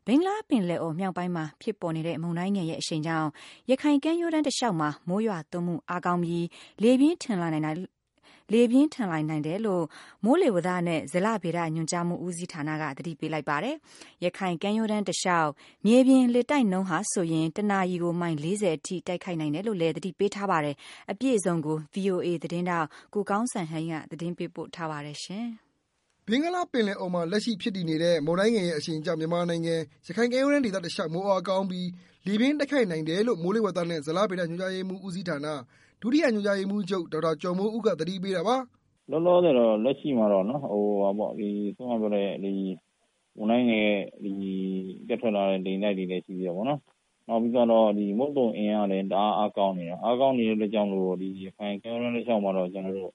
ဘင်္ဂလားပင်လယ်အော်မြောက်ပိုင်းမှာဖြစ်ပေါ်နေတဲ့မုန်တိုင်းငယ်ရဲ့အရှိန်ကြောင့်ရခိုင်ကမ်းရိုးတန်းတစ်လျှောက်မှာမိုးရွာသွန်းမှုအားကောင်းပြီးလေပြင်းထန်လာနိုင်တယ်လို့မိုးလေဝသနဲ့ဇလဗေဒညွှန်ကြားမှုဦးစီးဌာနကသတိပေးလိုက်ပါတယ်။ရခိုင်ကမ်းရိုးတန်းတစ်လျှောက်မြေပြင်လေတိုက်နှုန်းဟာဆိုရင်တနာရီကိုမိုင်40အထိတိုက်ခိုက်နိုင်တယ်လို့လည်းသတိပေးထားပါတယ်။အပြည့်အစုံကို VOA သတင်းတောက်ကိုကောင်းစံဟိန်းကသတင်းပေးပို့ထားပါတယ်ရှင်။ဘင်္ဂလားပင်လယ်အော်မှာလက်ရှိဖြစ်တည်နေတဲ့မုန်တိုင်းငယ်ရဲ့အရှိန်ကြောင့်မြန်မာနိုင်ငံရခိုင်ကမ်းရိုးတန်းဒေသတစ်လျှောက်မိုးအားကောင်းပြီးလေပြင်းတိုက်ခိုက်နိုင်တယ်လို့မိုးလေဝသနဲ့ဇလဗေဒညွှန်ကြားရေးမှုဦးစီးဌာနဒုတိယညွှန်ကြားရေးမှုချုပ်ဒေါက်တာကျော်မိုးဦးကသတိပေးတာပါ။လောလောဆယ်တော့လက်ရှိမှာတော့နော်ဆုံးမပြောတဲ့မုန်တိုင်းငယ်ပြတ်ထွက်လာတဲ့လေတိုက်တွေလည်းရှိသေးတယ်ပေါ့နော်။နောက်ပြီးတော့မုတ်တုံအင်းကလည်းတအားကောင်းနေတာ။အားကောင်းနေတဲ့အတွက်ကြောင့်လို့ရခိုင်ကမ်းရိုးတန်းတစ်လျှောက်မှာတော့ကျွန်တော်တို့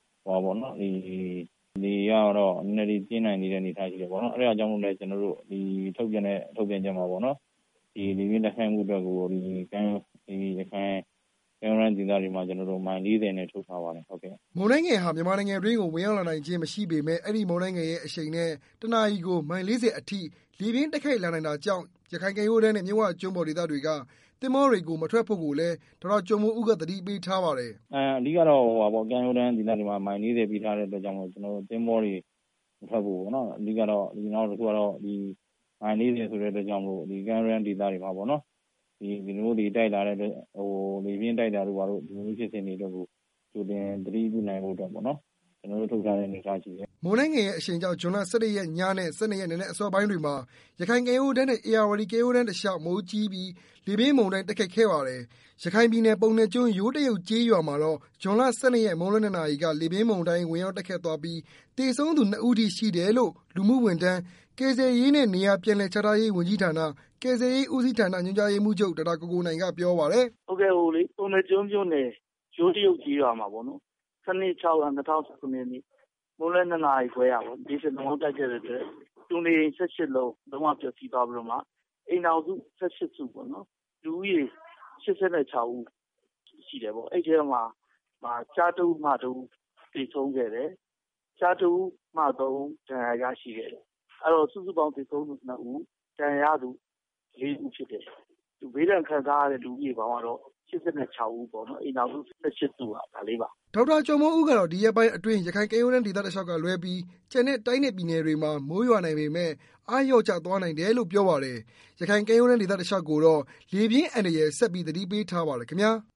လေကတော့နည်းနည်းပြင်းနိုင်နေတဲ့အနေအထားရှိတယ်ပေါ့နော်။အဲဒါကြောင့်မို့လဲကျွန်တော်တို့ထုတ်ပြန်ချက်မှာပေါ့နော်။လေပြင်းတိုက်ခိုက်မှုအတွက်ကိုရခိုင်ကမ်းရိုးတန်းဒေသတွေမှာကျွန်တော်တို့မိုင်40နဲ့ထုတ်ထားပါတယ်ဟုတ်ကဲ့။မုန်တိုင်းငယ်ဟာမြန်မာနိုင်ငံတွင်းကိုဝင်ရောက်လာနိုင်ခြင်းမရှိပေမဲ့အဲ့ဒီမုန်တိုင်းငယ်ရဲ့အရှိန်နဲ့တနာရီကိုမိုင်40အထိလေပြင်းတိုက်ခိုက်လာနိုင်တာကြောင့်ရခိုင်ကမ်းရိုးတန်းနဲ့မြစ်ဝကျွန်းပေါ်ဒေသတွေကသင်္ဘောတွေကိုမထွက်ဖို့ကိုလည်းဒေါက်တာကျော်မိုးဦးကသတိပေးထားပါတယ်။အဓိကတော့ကမ်းရိုးတန်းဒေသတွေမှာမိုင်40ပြီးထားတဲ့အတွက်ကြောင့်ကျွန်တော်တို့သင်္ဘောတွေမထွက်ဖို့ပေါ့နော်။အဓိကတော့နောက်တစ်ခုကတော့မိုင်40ဆိုတဲ့အတွက်ကြောင့်မို့ကမ်းရိုးတန်းဒေသတွေမှာပေါ့နော်။ဒီလိုတွေတိုက်လာတဲ့လေပြင်းတိုက်တာတို့ဘာလို့ဒီလိုဖြစ်စဉ်တွေအတွက်ကိုကြိုတင်သတိပြုနိုင်ဖို့အတွက်ပေါ့နော်။ကျွန်တော်တို့ထုတ်ထားတဲ့အနေအထားရှိတယ်။မုန်တိုင်းငယ်ရဲ့အရှိန်ကြောင့်ဇွန်လ17ရက်ညနဲ့12ရက်နေ့နဲ့အစောပိုင်းတွေမှာရခိုင်ကမ်းရိုးတန်းနဲ့အေရဝတီကမ်းရိုးတန်းတစ်လျှောက်မိုးကြီးပြီးလေပြင်းမုန်တိုင်းတိုက်ခတ်ခဲ့ပါတယ်။ရခိုင်ပြည်နယ်ပုံနယ်ကျွန်းရိုးတရုတ်ကျေးရွာမှာတော့ဇွန်လ12ရက်မွန်းလွဲ2နာရီကလေပြင်းမုန်တိုင်းဝင်ရောက်တိုက်ခတ်သွားပြီးတေဆုံးသူ2ဦးထိရှိတယ်လို့လူမှုဝန်ထမ်းကယ်ဆယ်ရေးနဲ့နေရာပြန်လည်ချထားရေးဝန်ကြီးဌာနကယ်ဆယ်ရေးဦးစီးဌာနညွှန်ကြားရေးမှူးချုပ်ဒေါက်တာကိုနိုင်ကပြောပါတယ်။ဟုတ်ကဲ့ပုံနယ်ကျွန်းမြို့နယ်ရိုးတရုတ်ကျေးရွာမှာပေါ့နော်။12/6/2019ရက်နေ့မွန်းလွဲ2နာရီခွဲရပေါ့ဒီစလုံးတိုက်ခဲ့တဲ့အတွက်တူနေ18လုံးလုံးဝပျက်စီးသွားပြီးတော့မှအိမ်တော်စု18စုပေါ့နော်လူဦးရေ86ဦးရှိတယ်ပေါ့အဲ့ဒီမှာကြားတူမှတူတည်ဆုံးခဲ့တယ်ကြားတူမှ3ဒဏ်ရာရရှိခဲ့တယ်အဲ့တော့စုစုပေါင်းတည်ဆုံးသူ2ဦးဒဏ်ရာရသူ4ဦးဖြစ်တယ်သူဘေးဒဏ်ခံစားရတဲ့လူဦးရေပေါင်းကတော့86ဦးပေါ့နော်အိမ်တော်စု18စုပါဒါလေးပါဒေါက်တာကျော်မိုးဦးကတော့ဒီရက်ပိုင်းအတွင်းရခိုင်ကမ်းရိုးတန်းဒေသတစ်လျှောက်ကလွဲပြီးကျန်တဲ့တိုင်းနယ်ပြည်နယ်တွေမှာမိုးရွာနိုင်ပေမဲ့အားလျော့ကျသွားနိုင်တယ်လို့ပြောပါတယ်။ရခိုင်ကမ်းရိုးတန်းဒေသတစ်လျှောက်ကိုတော့လေပြင်းအန္တရာယ်ဆက်ပြီးသတိပေးထားပါတယ်ခင်ဗျာ။